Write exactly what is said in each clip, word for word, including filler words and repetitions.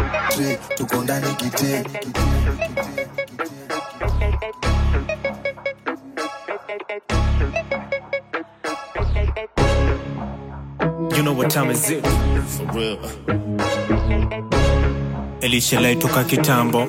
Tre, tuko ndani kite. You know what time is it? For real. Elisha Lai toka kitambo.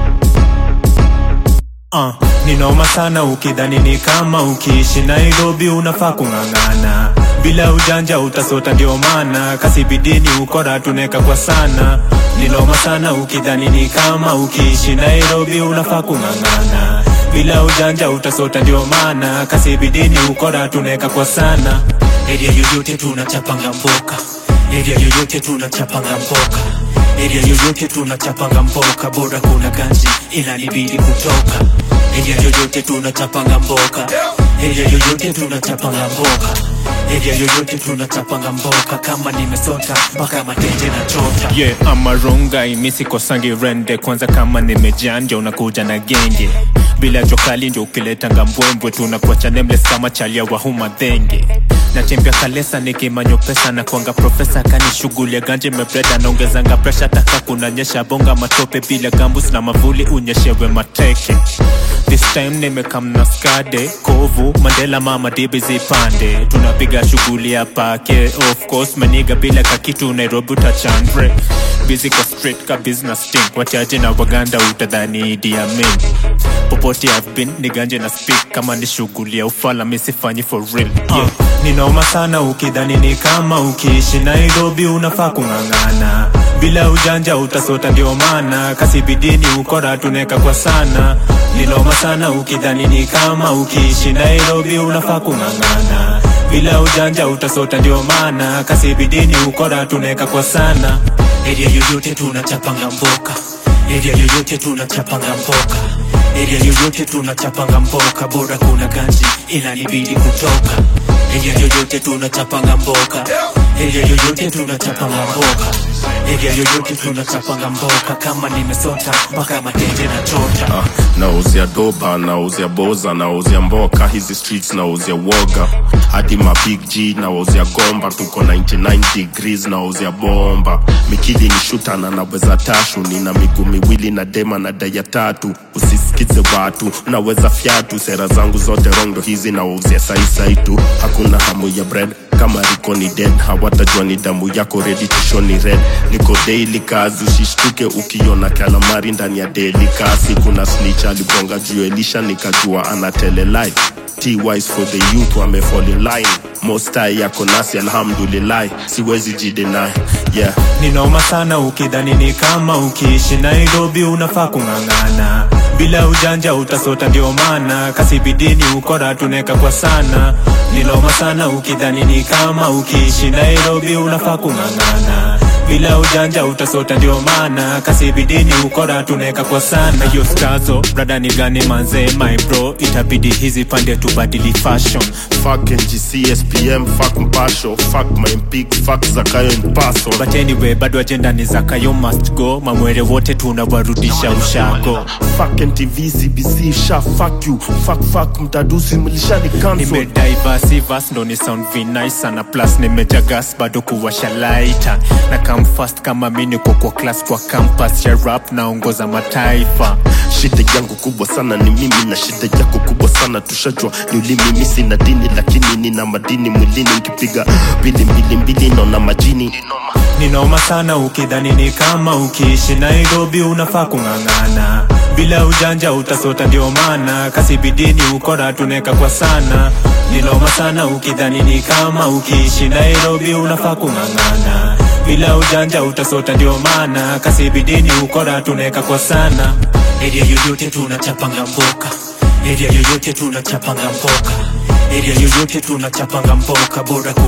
Uh, ninoma sana ukidhani ni kama ukiishi Nairobi unafaa kung'ang'ana. Bila ujanja utasota ndio maana kasi bidini ukora tuneka kwa sana. Ninoma sana ukidhani ni kama ukiishi Nairobi unafaa kung'ang'ana. Bila ujanja utasota ndio maana kasi bidini ukora tuneka kwa sana. Area yoyote tunachapanga mboka. Area yoyote tunachapanga mboka. Area yoyote tunachapanga mboka. Bora kuna ganji inanibidi kutoka. Area yoyote tunachapanga mboka. Area yoyote tunachapanga mboka. Area yoyote tunachapanga mboka. Kama nimesota mpaka matenje na chota. Yeah, I'm a wrong guy, misi kosangi rende. Kwanza kama nimejanja unakuja na genge. Bila jokali ndio ukileta ngambwembwe. Tunakuacha nameless kama chalia wa huma dhenge. Natembea kalesa nikimanyo pesa na kuanga profesa kani shughuli ya ganje mebreda naongezanga pressure taka kunanyesha bonga matope bila gambus na mavuli unyeshewe mateke. This time nimekam na skade kovu Mandela mama dibi zipande tunapiga shughuli ya pake of course maniga bila kakitu Nairobi utachandre busy kwa street ka business team wachaje na waganda utadhani Idi Amin. Popote I've been niganje na speak kama ni shughuli ya ufala misifanyi for real. Yeah. Ninoma sana ukidhani ni kama ukiishi Nairobi unafaa kung'ang'ana. Bila ujanja utasota ndio maana kasi bidini ukora tuneka kwa sana. Ninoma sana ukidhani ni kama ukiishi Nairobi unafaa kung'ang'ana. Bila ujanja utasota ndio maana kasi bidini ukora tuneka kwa sana. Area yoyote tunachapanga mboka. Area yoyote tunachapanga mboka. Area yoyote tunachapanga mboka. Bora kuna ganji inanibidi kutoka. Area yoyote tunachapanga mboka. Area yoyote tunachapanga mboka. Area yoyote tunachapanga mboka. Kama nimesota mpaka matenje na chota. uh, Nauzia doba, nauzia boza, nauzia mboka. Hizi streets nauzia woga. Hadi ma big G nauzia gomba. Tuko ninety-nine degrees nauzia bomba. Mikili ni shoota na naweza tashu. Nina miguu miwili na dema na daya tatu. Usisikize watu, naweza fiatu. Sera zangu zote wrong do hizi nauzia sai sai tu. Hakuna hamu ya bread kama riko ni dead. Hawatajua ni damu yako ready to show ni red. Niko daily kazi usishtuke ukiona calamari ndani ya daily kasi. Kuna snitch alibonga juu Elisha nikajua anatele lie. T-wise for the youth wame fall in line. Most high yako nasi alhamdulillah. Siwezi jidenai, yeah. Ninoma sana ukidhani ni kama ukiishi Nairobi unafaa kung'ang'ana. Bila ujanja utasota ndio maana kasi bidini ukora tuneka kwa sana. Ninoma sana ukidhani ni kama ukiishi Nairobi unafaa kung'ang'ana. Bila ujanja utasota ndio maana kasi bidini ukora tuneka kwa sana. Yo stazo brada ni gani manze my bro. Itabidi hizi pande tubadili fashion. Fuck N G C S P M, fuck Mpasho. Fuck my pig, fuck Zakayo Mpaso. But anyway bado agenda ni Zakayo must go. Mamwere wote tunawarudisha ushago. Fuck N T V, C B C, sha fuck you. Fuck fuck mtadusi mlishani cancel. Nime diversivas ndo ni sound v nice sana. Plus nimeja gas bado kuwasha lighter. Na come fast kama mini kwa kwa class kwa campus ya rap naongoza mataifa. Shida yangu kubwa sana ni mimi na shida yako kubwa sana tushajua ni ulimi. Mimi sina dini lakini nina madini mwilini. Nikipiga mbili mbili mbili naona majini. Ninoma sana ukidhani ni kama ukiishi Nairobi unafaa kung'ang'ana. Bila ujanja utasota ndio maana kasi bidini ukora tuneka kwa sana. Ninoma sana ukidhani ni kama ukiishi Nairobi unafaa kung'ang'ana. Bila ujanja utasota ndio maana kasi bidini ukora tuneka kwa sana. Area yoyote tunachapanga mboka. Area yoyote tunachapanga mboka. Area yoyote tunachapanga mboka. Bora